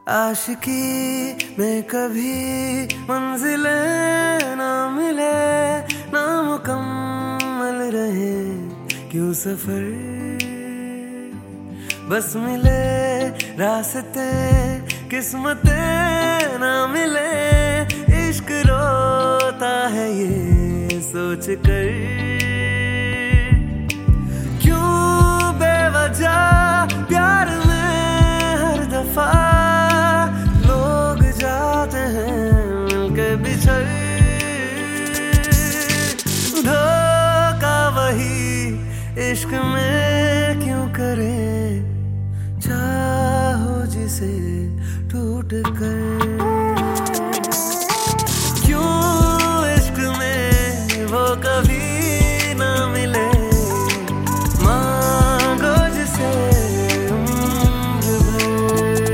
आशिकी में कभी मंजिलें ना मिले, ना मुकम्मल रहे क्यों सफर, बस मिले रास्ते किस्मतें ना मिले, इश्क रोता है ये सोच कर, क्यों बेवजह प्यार में हर दफा लोग जाते हैं मिलके बिछड़, धोखा वही इश्क में क्यों करे, चाहो जिसे टूट कर, क्यों इश्क में वो कभी ना मिले, मांगो जिसे उम्र भर।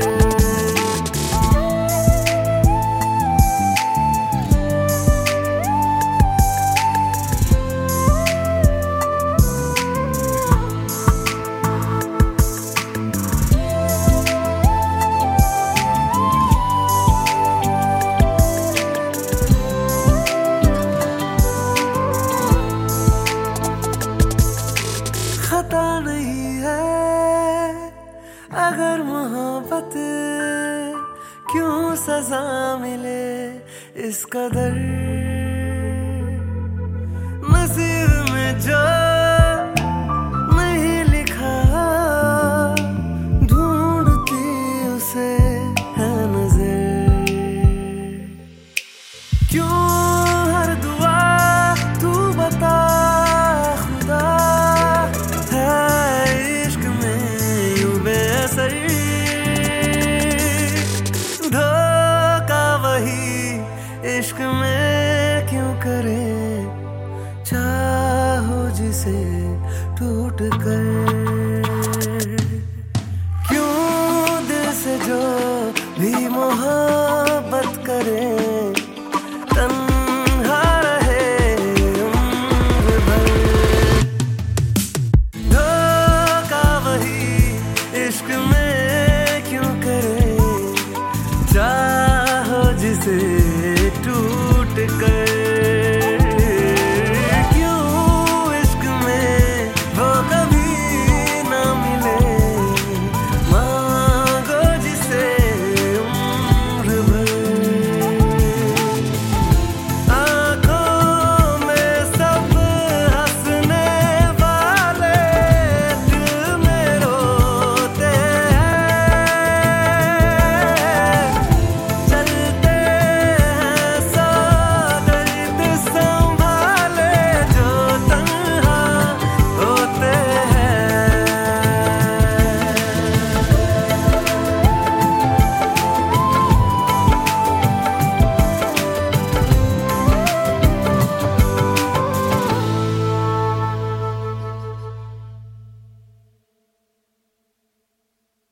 खता नहीं है अगर मोहब्बत, क्यों सजा मिले इस कदर, नसीब में जो नहीं लिखा ढूंढती उसे है नजर, क्यों हर दुआ तू बता खुदा इश्क में क्यों करे, चाहो जिसे टूट कर, क्यों दिल से जो भी मोहब्बत करे तन्हा रहे उम्र भर, धोखा वही इश्क में क्यों करे, चाहो जिसे टूट कर।